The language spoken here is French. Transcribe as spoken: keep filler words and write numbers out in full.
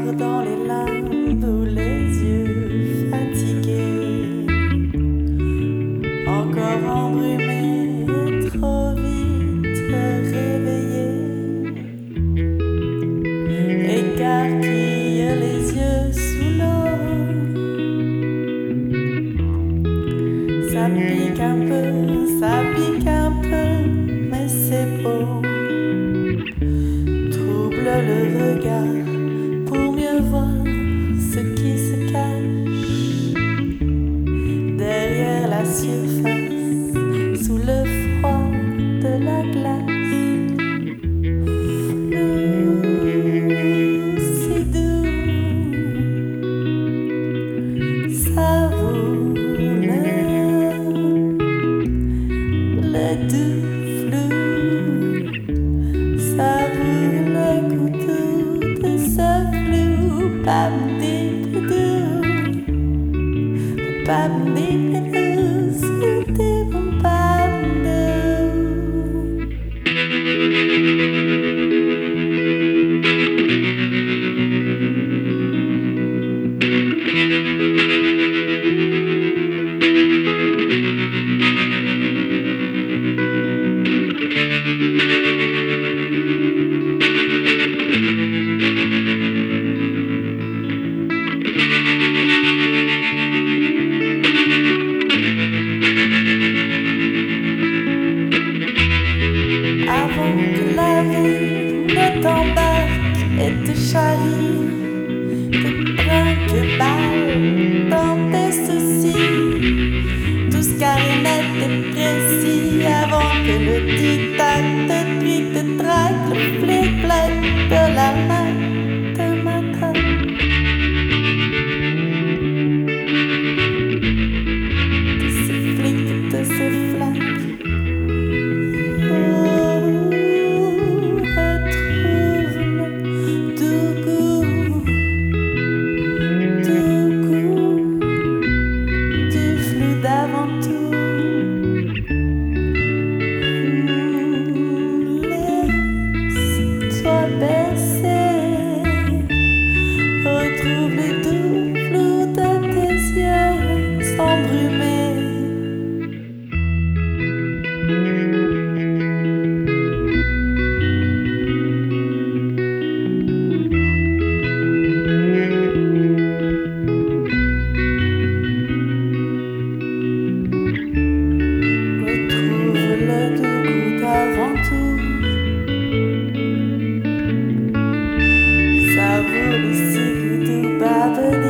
corps dans les limbes ou les yeux fatigués, encore embrumés, trop vite réveillés, écarquille les yeux sous l'eau. Ça pique un peu, ça pique un peu, mais c'est beau. Trouble le regard pour mieux voir ce qui se cache derrière la surface, sous le froid de la glace. Flou, si doux, ça vaut le doux flou, savoure le goût de ce flou. Pam di doudou, pam di doudou, c'était mon pam avant que la vie ne t'embarque et te charrie, te trinque-balle dans tes soucis, tous carrés, net et précis, avant que le tic-tac te trique, te traque, le flic-flac de la main te m'attrape. De ce flic, de ce flac. Retrouve le doux flou de tes yeux embrumés. Retrouve le doux goût d'avant tout. Savoure le si goût du babedi.